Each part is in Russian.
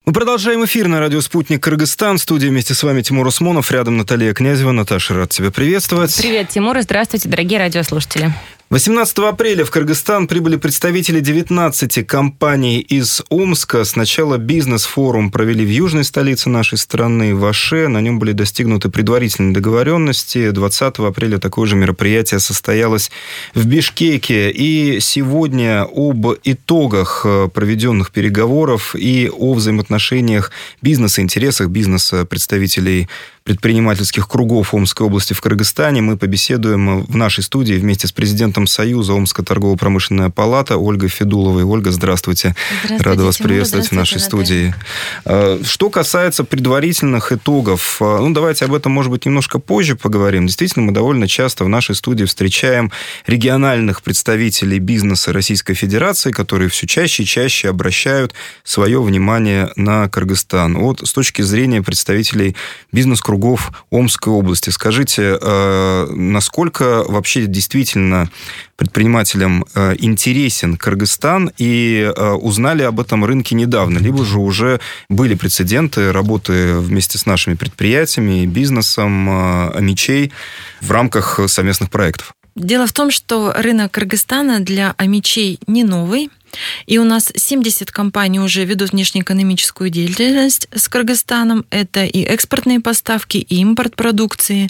Мы продолжаем эфир на радио «Спутник Кыргызстан». В студии вместе с вами Тимур Усмонов, рядом Наталья Князева. Наташа, рад тебя приветствовать. Привет, Тимур, и здравствуйте, дорогие радиослушатели. 18 апреля в Кыргызстан прибыли представители 19 компаний из Омска. Сначала бизнес-форум провели в южной столице нашей страны, в Аше. На нем были достигнуты предварительные договоренности. 20 апреля такое же мероприятие состоялось в Бишкеке. И сегодня об итогах проведенных переговоров и о взаимоотношениях бизнеса, интересах бизнеса представителей предпринимательских кругов Омской области в Кыргызстане мы побеседуем в нашей студии вместе с президентом Союза Омская торгово-промышленная палата Ольгой Федуловой. Ольга, здравствуйте. Рада вас приветствовать в нашей студии. Что касается предварительных итогов, давайте об этом, может быть, немножко позже поговорим. Действительно, мы довольно часто в нашей студии встречаем региональных представителей бизнеса Российской Федерации, которые все чаще и чаще обращают свое внимание на Кыргызстан. Вот с точки зрения представителей бизнес-кругов Омской области. Скажите, насколько вообще действительно предпринимателям интересен Кыргызстан, и узнали об этом рынке недавно, либо же уже были прецеденты работы вместе с нашими предприятиями, бизнесом, АМИЧей в рамках совместных проектов? Дело в том, что рынок Кыргызстана для АМИЧей не новый. И у нас 70 компаний уже ведут внешнеэкономическую деятельность с Кыргызстаном. Это и экспортные поставки, и импорт продукции.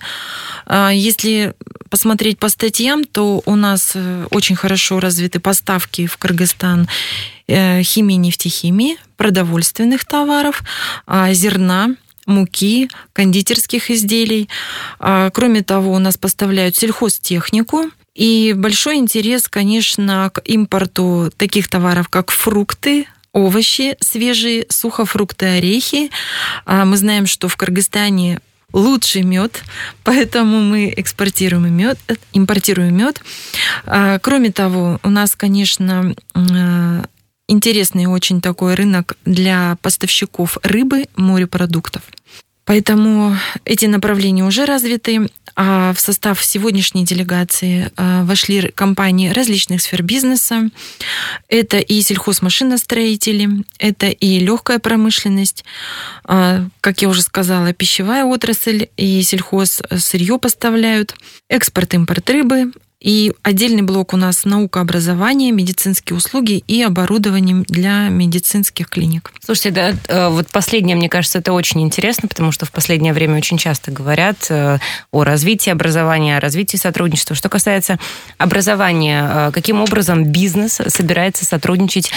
Если посмотреть по статьям, то у нас очень хорошо развиты поставки в Кыргызстан химии, нефтехимии, продовольственных товаров, зерна, муки, кондитерских изделий. Кроме того, у нас поставляют сельхозтехнику. И большой интерес, конечно, к импорту таких товаров, как фрукты, овощи свежие, сухофрукты, орехи. Мы знаем, что в Кыргызстане лучший мед, поэтому мы импортируем мед. Кроме того, у нас, конечно, интересный очень такой рынок для поставщиков рыбы, морепродуктов. Поэтому эти направления уже развиты. А в состав сегодняшней делегации вошли компании различных сфер бизнеса. Это и сельхозмашиностроители, это и легкая промышленность, как я уже сказала, пищевая отрасль, и сельхозсырье поставляют, экспорт-импорт рыбы. И отдельный блок у нас наука, образование, медицинские услуги и оборудование для медицинских клиник. Слушайте, да, вот последнее, мне кажется, это очень интересно, потому что в последнее время очень часто говорят о развитии образования, о развитии сотрудничества. Что касается образования, каким образом бизнес собирается сотрудничать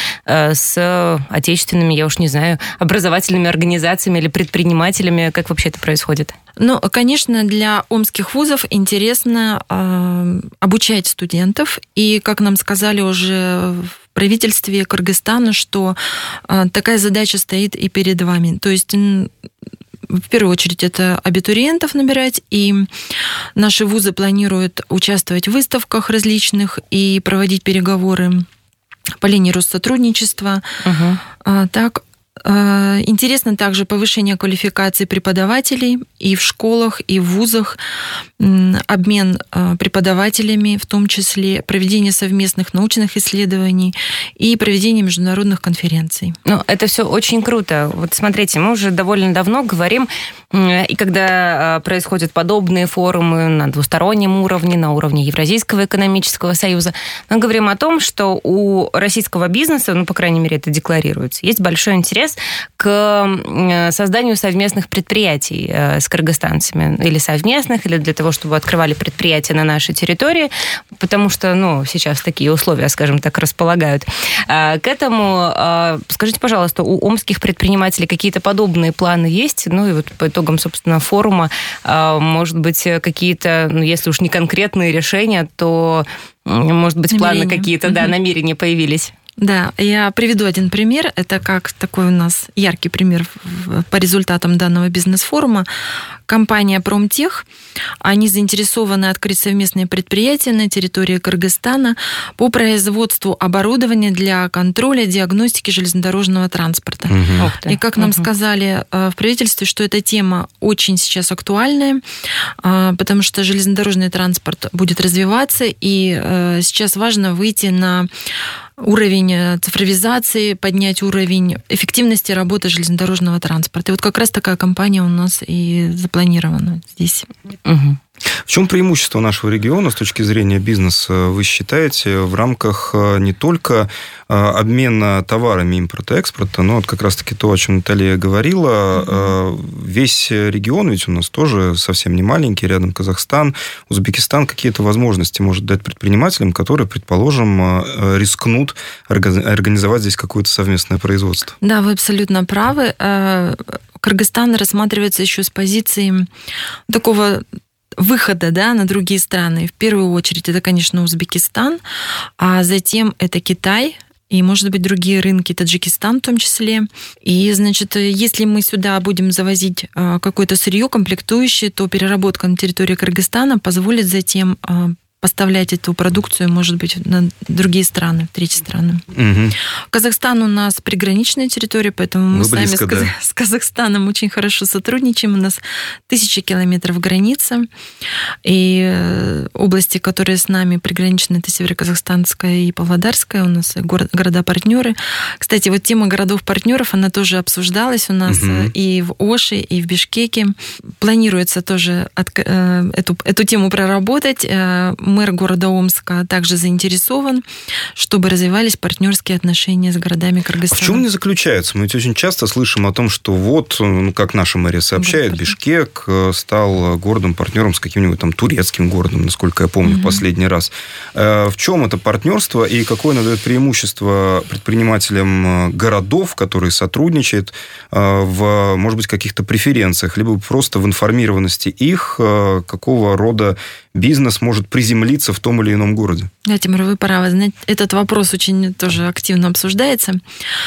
с отечественными, я уж не знаю, образовательными организациями или предпринимателями? Как вообще это происходит? Ну, конечно, для омских вузов интересно обучать студентов. И, как нам сказали уже в правительстве Кыргызстана, что такая задача стоит и перед вами. То есть, в первую очередь, это абитуриентов набирать, и наши вузы планируют участвовать в выставках различных и проводить переговоры по линии Россотрудничества. Так, интересно также повышение квалификации преподавателей и в школах, и в вузах, обмен преподавателями, в том числе проведение совместных научных исследований и проведение международных конференций. Ну, это все очень круто. Вот смотрите, мы уже довольно давно говорим, и когда происходят подобные форумы на двустороннем уровне, на уровне Евразийского экономического союза, мы говорим о том, что у российского бизнеса, ну, по крайней мере, это декларируется, есть большой интерес к созданию совместных предприятий с кыргызстанцами. Или совместных, или для того, чтобы открывали предприятия на нашей территории, потому что, ну, сейчас такие условия, скажем так, располагают к этому. Скажите, пожалуйста, у омских предпринимателей какие-то подобные планы есть? Ну, и вот по итогам, собственно, форума, может быть, какие-то, ну, если уж не конкретные решения, то, может быть, планы какие-то, да, намерения появились? Да, я приведу один пример. Это как такой у нас яркий пример по результатам данного бизнес-форума. компания «Промтех». Они заинтересованы открыть совместные предприятия на территории Кыргызстана по производству оборудования для контроля, диагностики железнодорожного транспорта. И как нам сказали в правительстве, что эта тема очень сейчас актуальная, потому что железнодорожный транспорт будет развиваться, и сейчас важно выйти на уровень цифровизации, поднять уровень эффективности работы железнодорожного транспорта. И вот как раз такая компания у нас и запланирована здесь. В чем преимущество нашего региона с точки зрения бизнеса, вы считаете, в рамках не только обмена товарами импорта и экспорта, но вот как раз-таки то, о чем Наталья говорила, весь регион ведь у нас тоже совсем не маленький, рядом Казахстан, Узбекистан, какие-то возможности может дать предпринимателям, которые, предположим, рискнут организовать здесь какое-то совместное производство? Да, вы абсолютно правы. Кыргызстан рассматривается еще с позиции такого выхода, да, на другие страны. В первую очередь это, конечно, Узбекистан, а затем это Китай, и, может быть, другие рынки, Таджикистан в том числе. И, значит, если мы сюда будем завозить какое-то сырье, комплектующее, то переработка на территории Кыргызстана позволит затем поставлять эту продукцию, может быть, на другие страны, в третьи страны. Казахстан у нас приграничная территория, поэтому мы с Казахстаном очень хорошо сотрудничаем. У нас 1000 километров границы. И области, которые с нами приграничны, это Североказахстанская и Павлодарская, у нас города-партнеры. Кстати, вот тема городов-партнеров, она тоже обсуждалась у нас и в Оши, и в Бишкеке. Планируется тоже эту тему проработать. Мэр города Омска также заинтересован, чтобы развивались партнерские отношения с городами Кыргызстана. А в чем они заключаются? Мы ведь очень часто слышим о том, что вот, как наша мэрия сообщает, Бишкек стал городом-партнером с каким-нибудь там турецким городом, насколько я помню, в последний раз. В чем это партнерство и какое оно дает преимущество предпринимателям городов, которые сотрудничают в, может быть, каких-то преференциях, либо просто в информированности их, какого рода бизнес может приземлиться в том или ином городе? Да, Тимур, вы правы. Знаете, этот вопрос очень тоже активно обсуждается.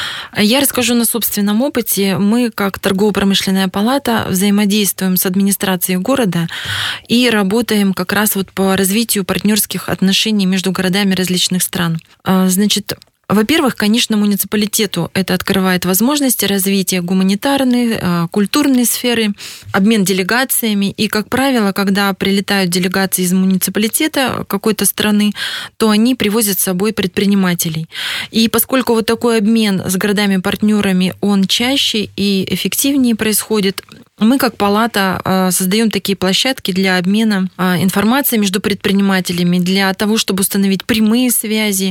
Я расскажу на собственном опыте. Мы, как торгово-промышленная палата, взаимодействуем с администрацией города и работаем как раз вот по развитию партнерских отношений между городами различных стран. Значит, во-первых, конечно, муниципалитету это открывает возможности развития гуманитарной, культурной сферы, обмен делегациями. И, как правило, когда прилетают делегации из муниципалитета какой-то страны, то они привозят с собой предпринимателей. И поскольку вот такой обмен с городами-партнерами, он чаще и эффективнее происходит, мы, как палата, создаем такие площадки для обмена информацией между предпринимателями, для того, чтобы установить прямые связи.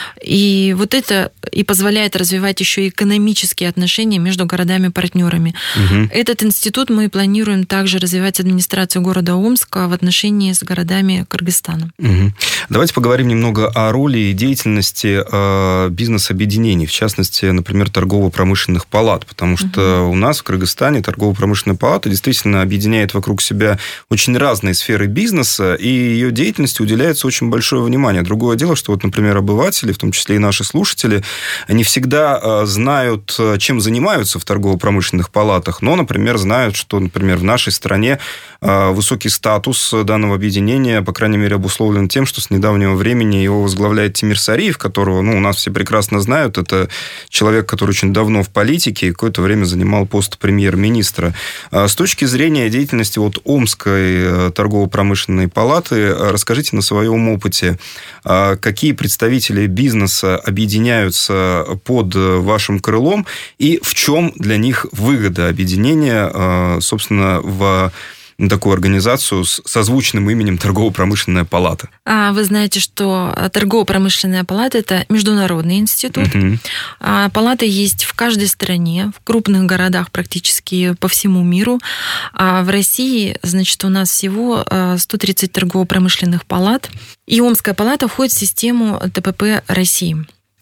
И вот это и позволяет развивать еще и экономические отношения между городами-партнерами. Этот институт мы планируем также развивать администрацию города Омска в отношении с городами Кыргызстана. Давайте поговорим немного о роли и деятельности бизнес-объединений, в частности, например, торгово-промышленных палат, потому что у нас в Кыргызстане торгово-промышленная палата действительно объединяет вокруг себя очень разные сферы бизнеса, и ее деятельности уделяется очень большое внимание. Другое дело, что вот, например, обыватели, в том числе и наши слушатели, не всегда знают, чем занимаются в торгово-промышленных палатах, но, например, знают, что, например, в нашей стране высокий статус данного объединения, по крайней мере, обусловлен тем, что с недавнего времени его возглавляет Тимир Сариев, которого, у нас все прекрасно знают. Это человек, который очень давно в политике и какое-то время занимал пост премьер-министра. С точки зрения деятельности Омской торгово-промышленной палаты, расскажите на своем опыте, какие представители бизнеса объединяются под вашим крылом и в чем для них выгода объединения, собственно, в такую организацию с созвучным именем торгово-промышленная палата? Вы знаете, что торгово-промышленная палата – это международный институт. Палаты есть в каждой стране, в крупных городах практически по всему миру. А в России, значит, у нас всего 130 торгово-промышленных палат. И Омская палата входит в систему ТПП России.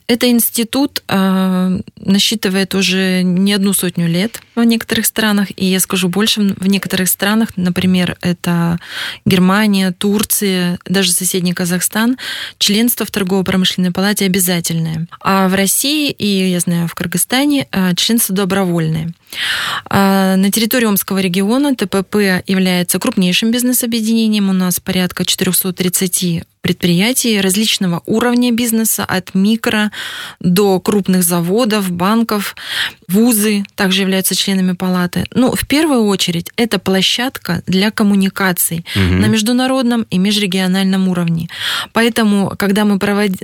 Это институт насчитывает уже не 100 лет в некоторых странах, и я скажу больше, в некоторых странах, например, это Германия, Турция, даже соседний Казахстан, членство в торгово-промышленной палате обязательное. А в России и, я знаю, в Кыргызстане членство добровольное. На территории Омского региона ТПП является крупнейшим бизнес-объединением. У нас порядка 430 предприятий различного уровня бизнеса, от микро до крупных заводов, банков, вузы также являются членами палаты. Ну, в первую очередь, это площадка для коммуникаций на международном и межрегиональном уровне. Поэтому, когда мы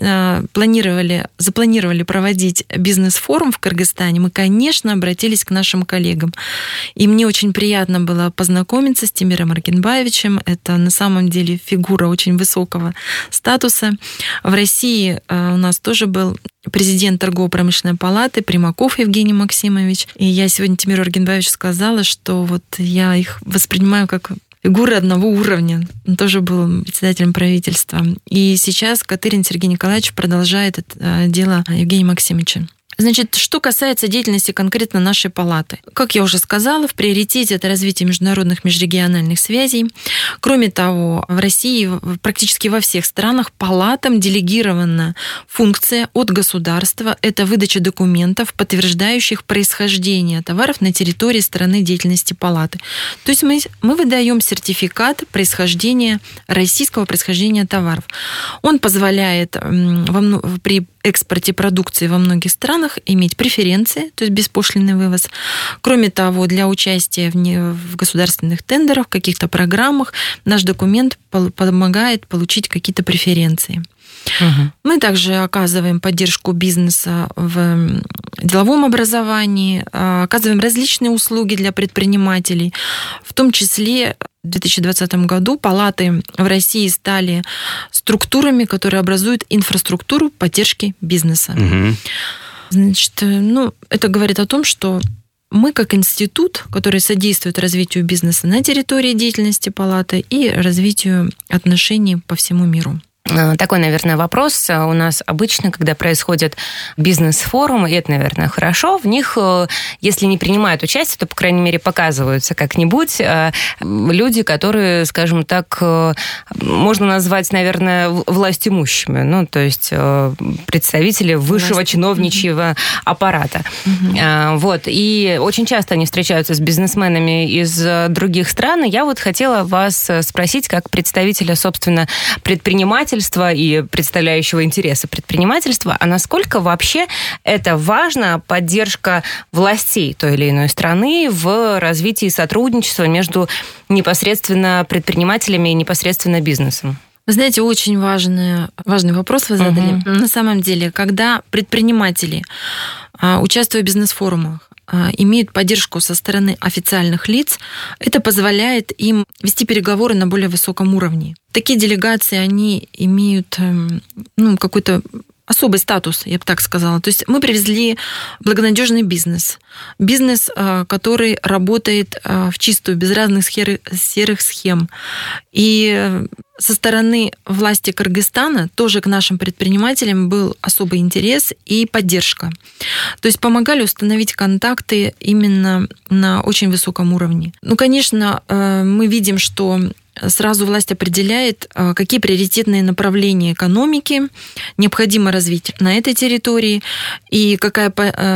запланировали проводить бизнес-форум в Кыргызстане, мы, конечно, обратились к нашим коллегам. И мне очень приятно было познакомиться с Тимиром Аргенбаевичем. Это на самом деле фигура очень высокого статуса. В России у нас тоже был президент торгово-промышленной палаты Примаков Евгений Максимович. И я сегодня Тимиру Аргенбаевичу сказала, что вот я их воспринимаю как фигуры одного уровня. Он тоже был председателем правительства. И сейчас Катырин Сергей Николаевич продолжает это дело Евгения Максимовича. Значит, что касается деятельности конкретно нашей палаты. Как я уже сказала, в приоритете это развитие международных межрегиональных связей. Кроме того, в России практически во всех странах палатам делегирована функция от государства. Это выдача документов, подтверждающих происхождение товаров на территории страны деятельности палаты. То есть мы выдаем сертификат происхождения, российского происхождения товаров. Он позволяет при экспорте продукции во многих странах иметь преференции, то есть беспошлинный вывоз. Кроме того, для участия в государственных тендерах, в каких-то программах наш документ помогает получить какие-то преференции. Мы также оказываем поддержку бизнеса в деловом образовании, оказываем различные услуги для предпринимателей. В том числе в 2020 году палаты в России стали структурами, которые образуют инфраструктуру поддержки бизнеса. Значит, это говорит о том, что мы как институт, который содействует развитию бизнеса на территории деятельности палаты и развитию отношений по всему миру. Такой, наверное, вопрос. У нас обычно, когда происходят бизнес-форумы, и это, наверное, хорошо, в них, если не принимают участие, то, по крайней мере, показываются как-нибудь люди, которые, скажем так, можно назвать, наверное, властимущими, ну, то есть представители высшего чиновничьего аппарата. Вот. И очень часто они встречаются с бизнесменами из других стран. И я вот хотела вас спросить, как представителя, собственно, предпринимателей, и представляющего интересы предпринимательства, а насколько вообще это важна поддержка властей той или иной страны в развитии сотрудничества между непосредственно предпринимателями и непосредственно бизнесом? Вы знаете, очень важный вопрос вы задали. На самом деле, когда предприниматели, участвуя в бизнес-форумах, имеют поддержку со стороны официальных лиц, это позволяет им вести переговоры на более высоком уровне. Такие делегации, они имеют какой-то особый статус, я бы так сказала. То есть мы привезли благонадежный бизнес. Бизнес, который работает в чистую, без разных серых схем. И со стороны власти Кыргызстана тоже к нашим предпринимателям был особый интерес и поддержка. То есть помогали установить контакты именно на очень высоком уровне. Конечно, мы видим, что сразу власть определяет, какие приоритетные направления экономики необходимо развить на этой территории и какие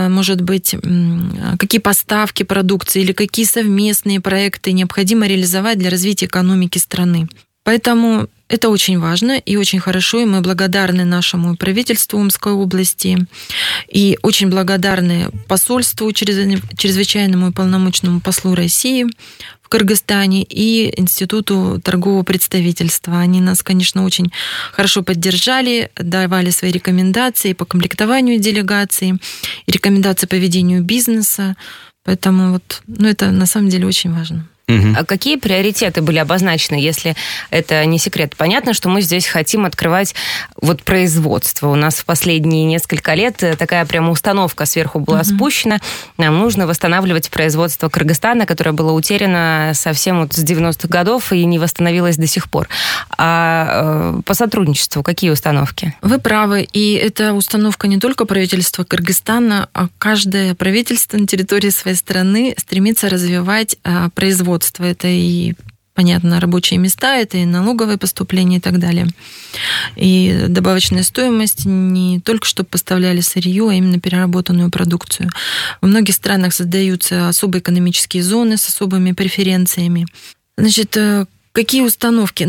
поставки продукции или какие совместные проекты необходимо реализовать для развития экономики страны. Поэтому это очень важно и очень хорошо, и мы благодарны нашему правительству Омской области, и очень благодарны посольству, чрезвычайному и полномочному послу России в Кыргызстане и Институту торгового представительства. Они нас, конечно, очень хорошо поддержали, давали свои рекомендации по комплектованию делегаций, рекомендации по ведению бизнеса. Поэтому это на самом деле очень важно. А какие приоритеты были обозначены, если это не секрет? Понятно, что мы здесь хотим открывать вот производство. У нас в последние несколько лет такая прямо установка сверху была спущена. Нам нужно восстанавливать производство Кыргызстана, которое было утеряно совсем вот с 90-х годов и не восстановилось до сих пор. А по сотрудничеству какие установки? Вы правы. И это установка не только правительства Кыргызстана, а каждое правительство на территории своей страны стремится развивать производство. Это и, понятно, рабочие места, это и налоговые поступления и так далее. И добавочная стоимость не только чтобы поставляли сырье, а именно переработанную продукцию. В многих странах создаются особые экономические зоны с особыми преференциями. Значит, какие установки?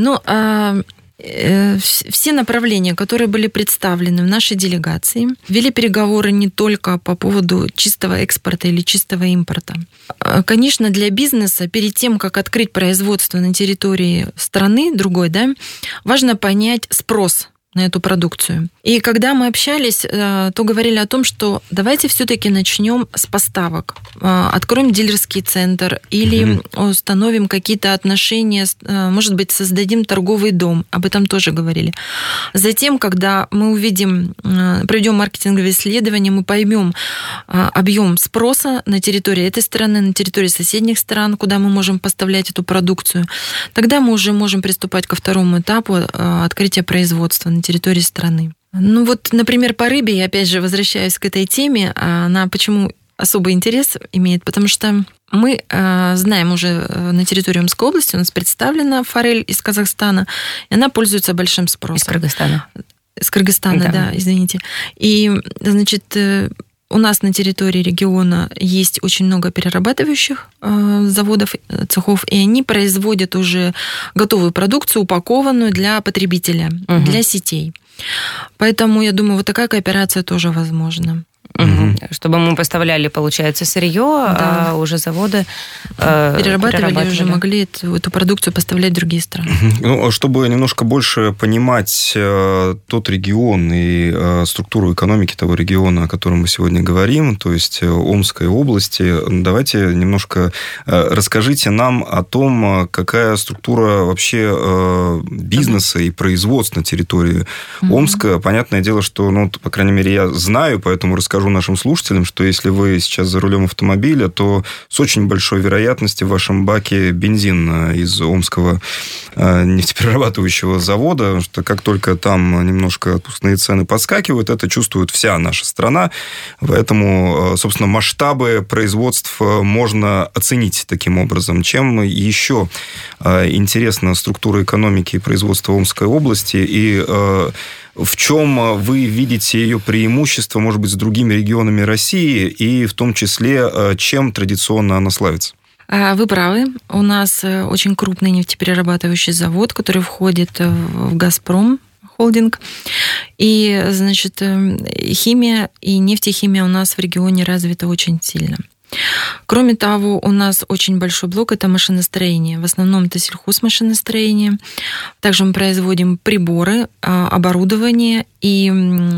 Все направления, которые были представлены в нашей делегации, вели переговоры не только по поводу чистого экспорта или чистого импорта. Конечно, для бизнеса перед тем, как открыть производство на территории страны другой, важно понять спрос на эту продукцию. И когда мы общались, то говорили о том, что давайте все-таки начнем с поставок. Откроем дилерский центр или установим какие-то отношения, может быть, создадим торговый дом. Об этом тоже говорили. Затем, когда мы увидим, проведем маркетинговые исследования, мы поймем объем спроса на территории этой страны, на территории соседних стран, куда мы можем поставлять эту продукцию, тогда мы уже можем приступать ко второму этапу открытия производства на территории страны. Например, по рыбе, я опять же возвращаюсь к этой теме, она почему особый интерес имеет, потому что мы знаем уже на территории Омской области, у нас представлена форель из Казахстана, и она пользуется большим спросом. Из Кыргызстана. Из Кыргызстана, да, извините. И, значит, у нас на территории региона есть очень много перерабатывающих заводов, цехов, и они производят уже готовую продукцию, упакованную для потребителя, для сетей. Поэтому, я думаю, вот такая кооперация тоже возможна. Чтобы мы поставляли, получается, сырье, а уже заводы перерабатывали, уже могли эту продукцию поставлять в другие страны. Чтобы немножко больше понимать тот регион и структуру экономики того региона, о котором мы сегодня говорим, то есть Омской области, давайте немножко расскажите нам о том, какая структура вообще бизнеса и производства на территории Омска. Понятное дело, что, по крайней мере, я знаю, поэтому расскажу нашим слушателям, что если вы сейчас за рулем автомобиля, то с очень большой вероятностью в вашем баке бензин из Омского нефтеперерабатывающего завода, что как только там немножко отпускные цены подскакивают, это чувствует вся наша страна. Поэтому, собственно, масштабы производств можно оценить таким образом. Чем еще интересна структура экономики и производства Омской области, и в чем вы видите ее преимущество, может быть, с другими регионами России, и в том числе, чем традиционно она славится? Вы правы. У нас очень крупный нефтеперерабатывающий завод, который входит в «Газпром» холдинг. И, значит, химия и нефтехимия у нас в регионе развита очень сильно. Кроме того, у нас очень большой блок – это машиностроение. В основном это сельхозмашиностроение. Также мы производим приборы, оборудование. И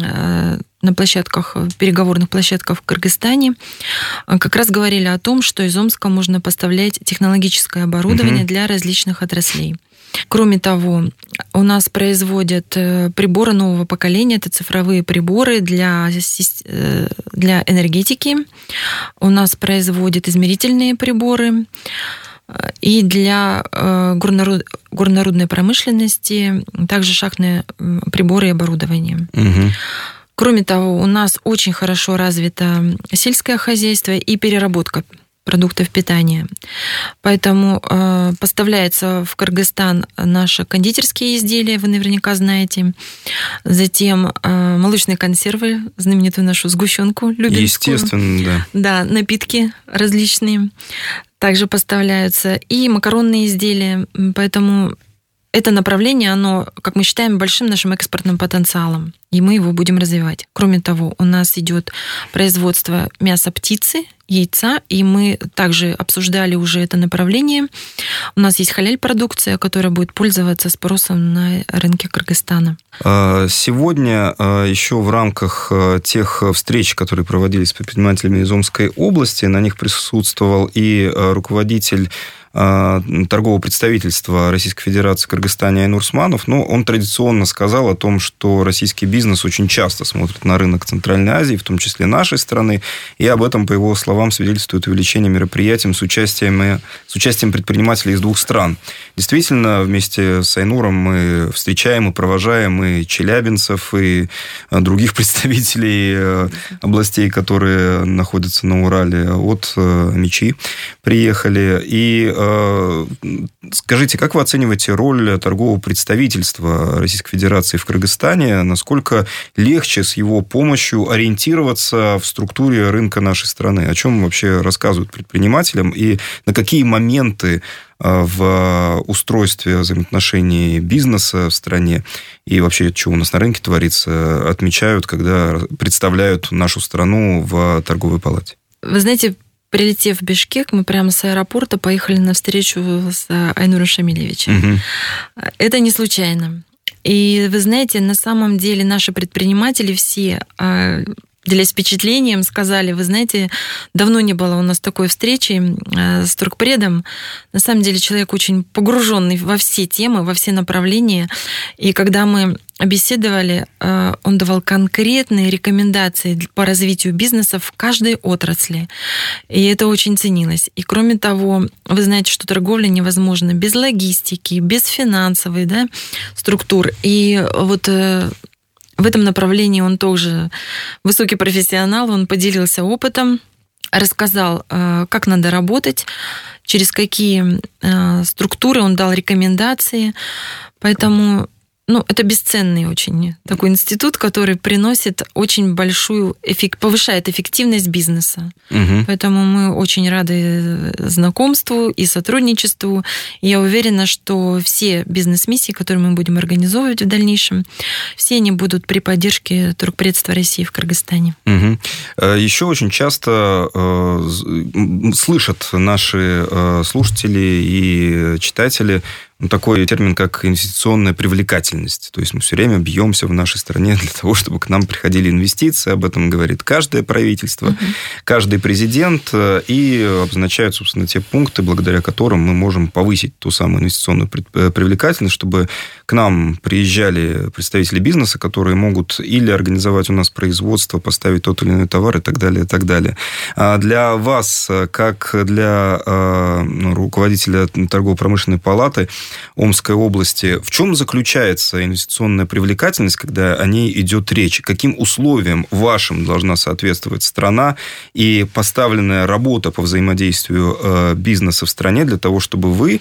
на площадках, переговорных площадках в Кыргызстане как раз говорили о том, что из Омска можно поставлять технологическое оборудование для различных отраслей. Кроме того, у нас производят приборы нового поколения, это цифровые приборы для энергетики. У нас производят измерительные приборы. И для горнорудной промышленности также шахтные приборы и оборудование. Кроме того, у нас очень хорошо развито сельское хозяйство и переработка продуктов питания. Поэтому поставляется в Кыргызстан наши кондитерские изделия, вы наверняка знаете. Затем молочные консервы, знаменитую нашу сгущенку любимскую. Естественно, да. Да, напитки различные также поставляются. И макаронные изделия. Поэтому это направление, оно, как мы считаем, большим нашим экспортным потенциалом. И мы его будем развивать. Кроме того, у нас идет производство мяса птицы, яйца, и мы также обсуждали уже это направление. У нас есть халяль-продукция, которая будет пользоваться спросом на рынке Кыргызстана. Сегодня еще в рамках тех встреч, которые проводились с предпринимателями из Омской области, на них присутствовал и руководитель торгового представительства Российской Федерации в Кыргызстане Айнур Усманов, он традиционно сказал о том, что российский бизнес очень часто смотрит на рынок Центральной Азии, в том числе нашей страны, и об этом, по его словам, свидетельствует увеличение мероприятий с участием предпринимателей из двух стран. Действительно, вместе с Айнуром мы встречаем и провожаем и челябинцев, и других представителей областей, которые находятся на Урале, от Амичи приехали. И скажите, как вы оцениваете роль торгового представительства Российской Федерации в Кыргызстане? Насколько легче с его помощью ориентироваться в структуре рынка нашей страны? О чем вообще рассказывают предпринимателям? И на какие моменты в устройстве взаимоотношений бизнеса в стране и вообще, что у нас на рынке творится, отмечают, когда представляют нашу страну в торговой палате? Вы знаете, прилетев в Бишкек, мы прямо с аэропорта поехали на встречу с Айнуром Шамилевичем. Угу. Это не случайно. И вы знаете, на самом деле наши предприниматели все, делясь впечатлением, сказали: вы знаете, давно не было у нас такой встречи с торгпредом. На самом деле человек очень погруженный во все темы, во все направления. И когда мы беседовали, он давал конкретные рекомендации по развитию бизнеса в каждой отрасли. И это очень ценилось. И кроме того, вы знаете, что торговля невозможна без логистики, без финансовой, структур. И вот в этом направлении он тоже высокий профессионал, он поделился опытом, рассказал, как надо работать, через какие структуры, он дал рекомендации. Поэтому это бесценный очень такой институт, который приносит очень большую, повышает эффективность бизнеса. Угу. Поэтому мы очень рады знакомству и сотрудничеству. И я уверена, что все бизнес-миссии, которые мы будем организовывать в дальнейшем, все они будут при поддержке торгпредства России в Кыргызстане. Угу. Еще очень часто слышат наши слушатели и читатели такой термин, как инвестиционная привлекательность. То есть мы все время бьемся в нашей стране для того, чтобы к нам приходили инвестиции. Об этом говорит каждое правительство, каждый президент. И обозначают, собственно, те пункты, благодаря которым мы можем повысить ту самую инвестиционную привлекательность, чтобы к нам приезжали представители бизнеса, которые могут или организовать у нас производство, поставить тот или иной товар и так далее, и так далее. А для вас, как для руководителя торгово-промышленной палаты Омской области, в чем заключается инвестиционная привлекательность, когда о ней идет речь? Каким условиям вашим должна соответствовать страна и поставленная работа по взаимодействию бизнеса в стране для того, чтобы вы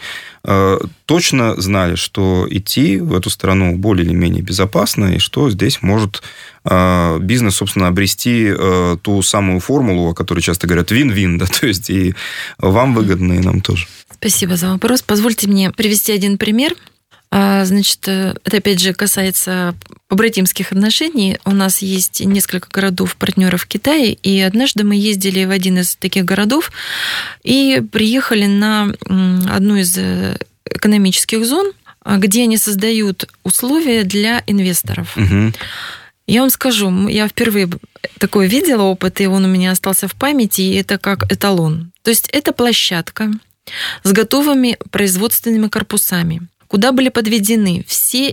точно знали, что идти в эту страну более или менее безопасно, и что здесь может бизнес, собственно, обрести ту самую формулу, о которой часто говорят, вин-вин, то есть и вам выгодно, и нам тоже. Спасибо за вопрос. Позвольте мне привести один пример. Значит, это опять же касается побратимских отношений. У нас есть несколько городов-партнеров в Китае, и однажды мы ездили в один из таких городов и приехали на одну из экономических зон, где они создают условия для инвесторов. Угу. Я вам скажу, я впервые такое видела опыт, и он у меня остался в памяти, и это как эталон. То есть это площадка с готовыми производственными корпусами, куда были подведены все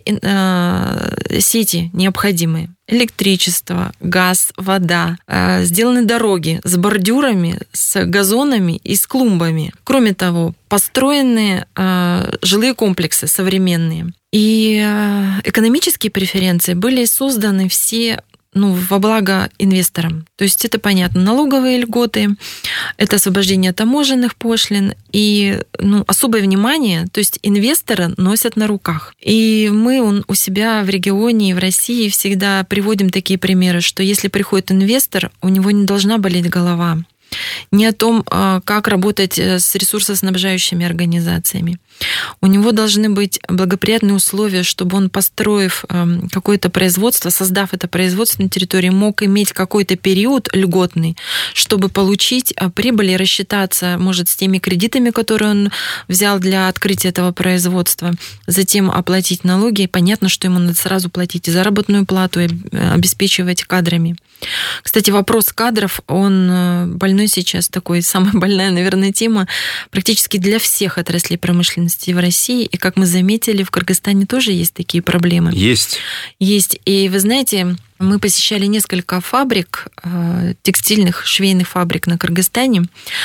сети необходимые. Электричество, газ, вода. Сделаны дороги с бордюрами, с газонами и с клумбами. Кроме того, построены жилые комплексы современные. И экономические преференции были созданы все во благо инвесторам. То есть это понятно, налоговые льготы, это освобождение таможенных пошлин и особое внимание, то есть инвестора носят на руках. И мы у себя в регионе и в России всегда приводим такие примеры, что если приходит инвестор, у него не должна болеть голова. Не о том, как работать с ресурсоснабжающими организациями. У него должны быть благоприятные условия, чтобы он, построив какое-то производство, создав это производство на территории, мог иметь какой-то период льготный, чтобы получить прибыль и рассчитаться, может, с теми кредитами, которые он взял для открытия этого производства, затем оплатить налоги. И понятно, что ему надо сразу платить и заработную плату, и обеспечивать кадрами. Кстати, вопрос кадров, он больной сейчас, такой самая больная, наверное, тема практически для всех отраслей промышленности в России. И, как мы заметили, в Кыргызстане тоже есть такие проблемы. Есть. Есть. И вы знаете, мы посещали несколько фабрик, текстильных, швейных фабрик на Кыргызстане.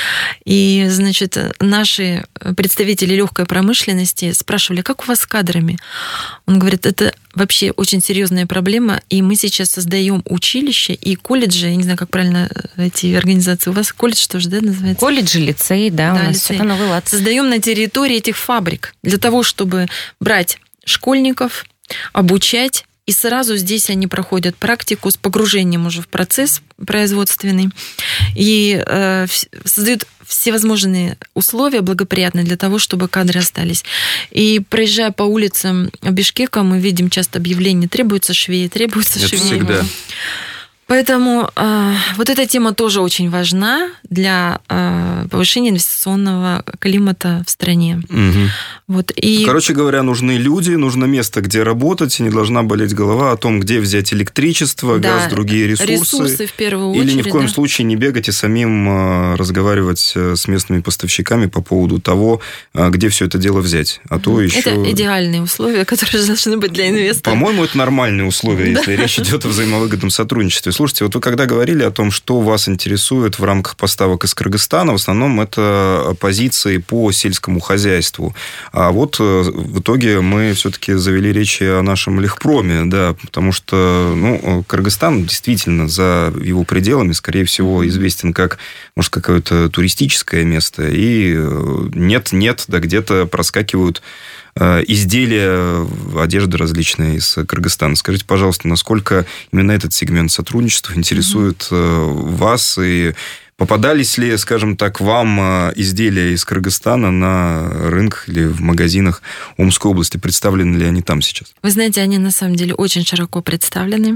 И, значит, наши представители легкой промышленности спрашивали, как у вас с кадрами? Он говорит, это вообще очень серьезная проблема, и мы сейчас создаем училища и колледжи, я не знаю, как правильно эти организации, у вас колледж тоже, да, называется? Колледжи, лицей, да, у нас все по новой лад. Создаем на территории этих фабрик для того, чтобы брать школьников, обучать, и сразу здесь они проходят практику с погружением уже в процесс производственный и создают всевозможные условия благоприятные для того, чтобы кадры остались. И проезжая по улицам Бишкека, мы видим часто объявления: требуются швеи, требуются швеи. Это всегда. Поэтому вот эта тема тоже очень важна для повышения инвестиционного климата в стране. Угу. Вот, и... Короче говоря, нужны люди, нужно место, где работать, и не должна болеть голова о том, где взять электричество, газ, другие ресурсы. В первую очередь. Или ни в коем случае не бегать и самим разговаривать с местными поставщиками по поводу того, где все это дело взять. А то еще... Это идеальные условия, которые должны быть для инвестора. По-моему, это нормальные условия, если речь идет о взаимовыгодном сотрудничестве. Слушайте, вот вы когда говорили о том, что вас интересует в рамках поставок из Кыргызстана, в основном это позиции по сельскому хозяйству. А вот в итоге мы все-таки завели речь о нашем легпроме, да, потому что Кыргызстан действительно за его пределами, скорее всего, известен как, может, какое-то туристическое место. И нет-нет, да где-то проскакивают изделия, одежда различная из Кыргызстана. Скажите, пожалуйста, насколько именно этот сегмент сотрудничества интересует вас, и попадались ли, скажем так, вам изделия из Кыргызстана на рынках или в магазинах Омской области? Представлены ли они там сейчас? Вы знаете, они на самом деле очень широко представлены.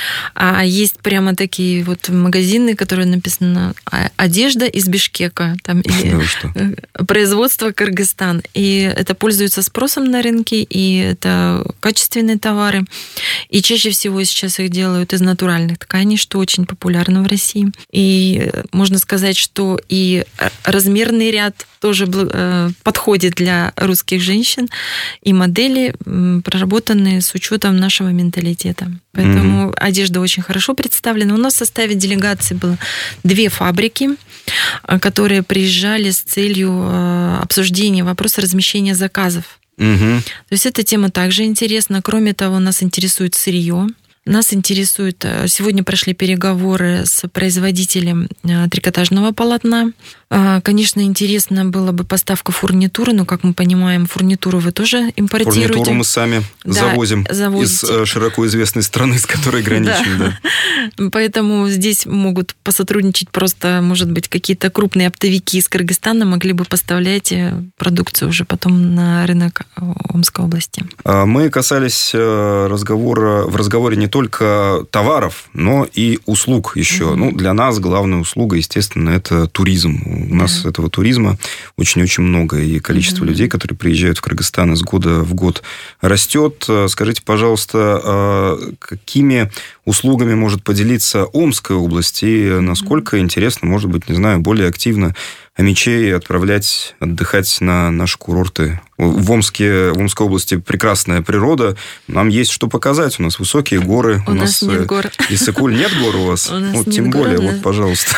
А есть прямо такие вот магазины, которые написано «Одежда из Бишкека», там, или «Производство Кыргызстан». И это пользуется спросом на рынке, и это качественные товары. И чаще всего сейчас их делают из натуральных тканей, что очень популярно в России. И можно сказать, что и размерный ряд тоже подходит для русских женщин, и модели проработаны с учетом нашего менталитета. Поэтому одежда очень хорошо представлена. У нас в составе делегации было 2 фабрики, которые приезжали с целью обсуждения вопроса размещения заказов. То есть эта тема также интересна. Кроме того, нас интересует сырье. Нас интересует, сегодня прошли переговоры с производителем трикотажного полотна. Конечно, интересно было бы поставка фурнитуры, но, как мы понимаем, фурнитуру вы тоже импортируете. Фурнитуру мы сами завозим из широко известной страны, с которой граничим. Да. Поэтому здесь могут посотрудничать просто, может быть, какие-то крупные оптовики из Кыргызстана могли бы поставлять продукцию уже потом на рынок Омской области. Мы касались в разговоре не только товаров, но и услуг еще. Для нас главная услуга, естественно, это туризм. У нас этого туризма очень-очень много, и количество людей, которые приезжают в Кыргызстан из года в год, растет. Скажите, пожалуйста, какими услугами может поделиться Омская область, и насколько интересно, может быть, не знаю, более активно амичей отправлять отдыхать на наши курорты? В Омской области прекрасная природа, нам есть что показать. У нас высокие горы. У нас нет гор. Иссык-Куль нет гор у вас? У нас нет тем гор, более, вот, пожалуйста.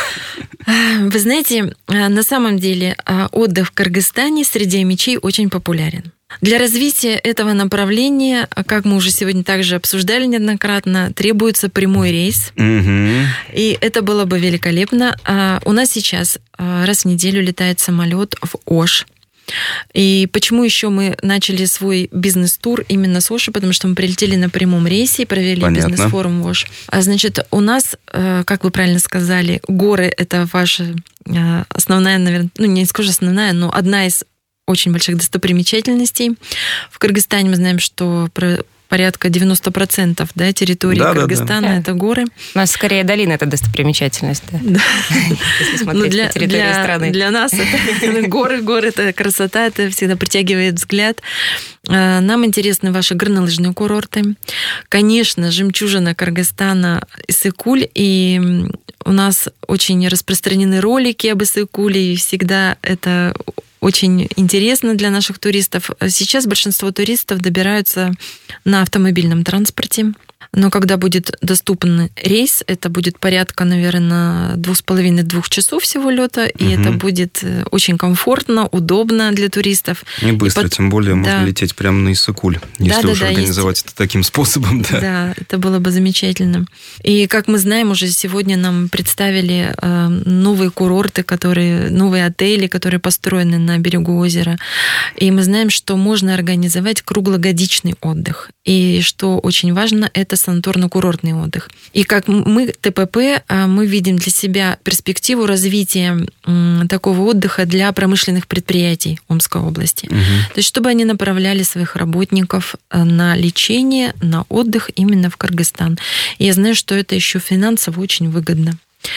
Вы знаете, на самом деле отдых в Кыргызстане среди амичей очень популярен. Для развития этого направления, как мы уже сегодня также обсуждали неоднократно, требуется прямой рейс. И это было бы великолепно. У нас сейчас раз в неделю летает самолет в Ош. И почему еще мы начали свой бизнес-тур именно с Оши? Потому что мы прилетели на прямом рейсе и провели бизнес-форум в Ош. Значит, у нас, как вы правильно сказали, горы – это ваша основная, наверное, не скажу основная, но одна из очень больших достопримечательностей. В Кыргызстане мы знаем, что порядка 90% территории Кыргызстана это горы. У нас скорее долина, это достопримечательность. Да. Если смотреть на территорию страны. Для нас это горы, это красота, это всегда притягивает взгляд. Нам интересны ваши горнолыжные курорты. Конечно, жемчужина Кыргызстана Иссык-Куль, и у нас очень распространены ролики об Иссык-Куле, и всегда это очень интересно для наших туристов. Сейчас большинство туристов добираются на автомобильном транспорте. Но когда будет доступен рейс, это будет порядка, наверное, 2,5-2 часов всего лета, и это будет очень комфортно, удобно для туристов. Не быстро, тем более можно лететь прямо на Иссык-Куль, если уж организовать это таким способом. Да, это было бы замечательно. И, как мы знаем, уже сегодня нам представили новые курорты, новые отели, которые построены на берегу озера. И мы знаем, что можно организовать круглогодичный отдых. И что очень важно, это санаторно-курортный отдых. И как мы, ТПП, мы видим для себя перспективу развития такого отдыха для промышленных предприятий Омской области. То есть, чтобы они направляли своих работников на лечение, на отдых именно в Кыргызстан. И я знаю, что это еще финансово очень выгодно.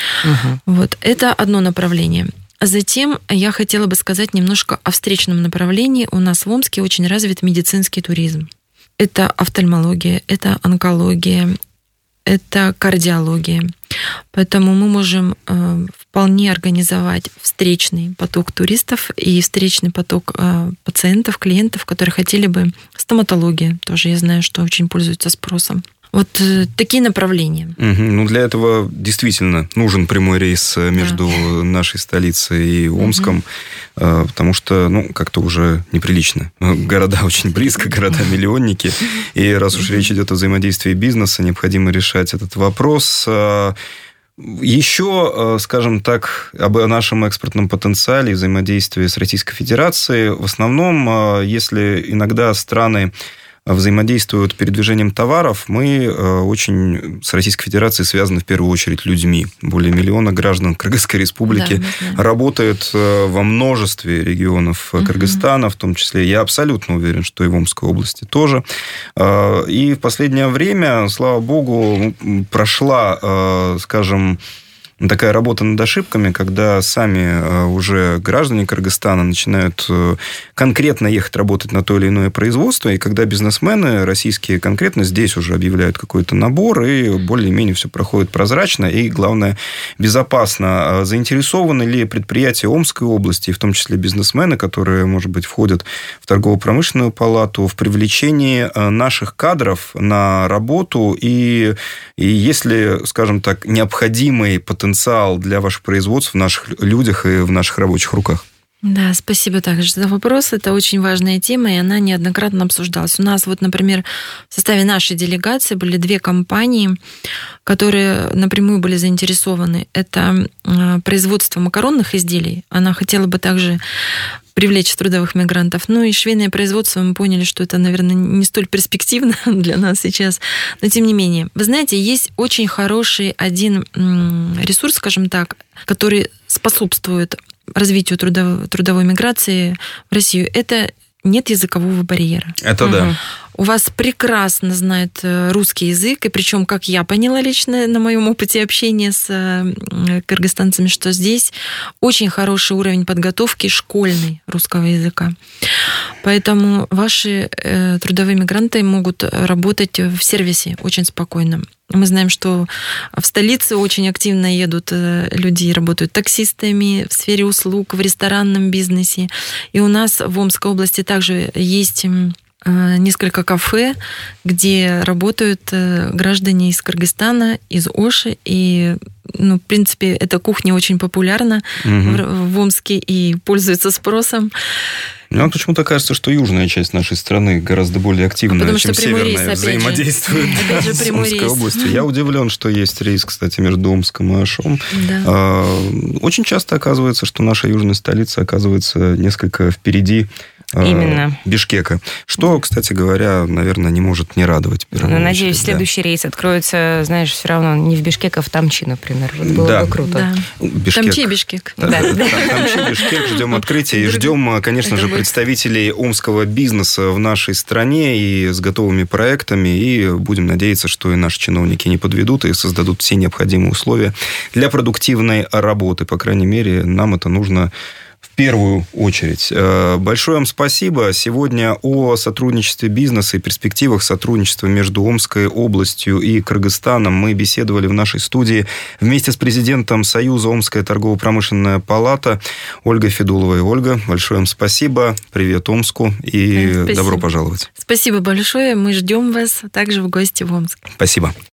Вот. Это одно направление. Затем я хотела бы сказать немножко о встречном направлении. У нас в Омске очень развит медицинский туризм. Это офтальмология, это онкология, это кардиология. Поэтому мы можем вполне организовать встречный поток туристов и встречный поток пациентов, клиентов, которые хотели бы стоматология. Тоже я знаю, что очень пользуется спросом. Вот такие направления. Ну, для этого действительно нужен прямой рейс между нашей столицей и Омском, потому что, как-то уже неприлично. Города очень близко, города-миллионники. И раз уж речь идет о взаимодействии бизнеса, необходимо решать этот вопрос. Еще, скажем так, об нашем экспортном потенциале и взаимодействии с Российской Федерацией. В основном, если иногда страны взаимодействуют передвижением товаров, мы очень с Российской Федерацией связаны в первую очередь людьми. Более миллиона граждан Кыргызской Республики работает во множестве регионов Кыргызстана, в том числе. Я абсолютно уверен, что и в Омской области тоже. И в последнее время, слава богу, прошла, скажем, такая работа над ошибками, когда сами уже граждане Кыргызстана начинают конкретно ехать работать на то или иное производство, и когда бизнесмены российские конкретно здесь уже объявляют какой-то набор, и более-менее все проходит прозрачно, и, главное, безопасно. Заинтересованы ли предприятия Омской области, в том числе бизнесмены, которые, может быть, входят в торгово-промышленную палату, в привлечении наших кадров на работу, и если, скажем так, необходимый потенциал для ваших производств в наших людях и в наших рабочих руках? Да, спасибо также за вопрос. Это очень важная тема, и она неоднократно обсуждалась. У нас, например, в составе нашей делегации были 2 компании, которые напрямую были заинтересованы. Это производство макаронных изделий. Она хотела бы также привлечь трудовых мигрантов. И швейное производство, мы поняли, что это, наверное, не столь перспективно для нас сейчас. Но тем не менее. Вы знаете, есть очень хороший один ресурс, скажем так, который способствует развитию трудовой миграции в Россию. Это нет языкового барьера. Это да. У вас прекрасно знают русский язык, и причем, как я поняла лично на моем опыте общения с кыргызстанцами, что здесь очень хороший уровень подготовки школьной русского языка. Поэтому ваши трудовые мигранты могут работать в сервисе очень спокойно. Мы знаем, что в столице очень активно едут люди, работают таксистами в сфере услуг, в ресторанном бизнесе. И у нас в Омской области также есть несколько кафе, где работают граждане из Кыргызстана, из Оши. И, в принципе, эта кухня очень популярна в Омске и пользуется спросом. Мне почему-то кажется, что южная часть нашей страны гораздо более активная, чем северная, взаимодействует с Омской областью. Я удивлен, что есть рейс, кстати, между Омском и Ошом. Да. Очень часто оказывается, что наша южная столица оказывается несколько впереди Именно. Бишкека. Что, кстати говоря, наверное, не может не радовать. Надеюсь, следующий рейс откроется, знаешь, все равно не в Бишкек, а в Тамчи, например. Вот было бы круто. Да. Тамчи и Бишкек. Тамчи, Бишкек. Ждем открытия. И ждем, конечно же, представителей омского бизнеса в нашей стране и с готовыми проектами. И будем надеяться, что и наши чиновники не подведут и создадут все необходимые условия для продуктивной работы. По крайней мере, нам это нужно в первую очередь. Большое вам спасибо. Сегодня о сотрудничестве бизнеса и перспективах сотрудничества между Омской областью и Кыргызстаном мы беседовали в нашей студии вместе с президентом Союза Омская торгово-промышленная палата Ольгой Федуловой. Ольга, большое вам спасибо. Привет Омску и добро пожаловать. Спасибо большое. Мы ждем вас также в гости в Омск. Спасибо.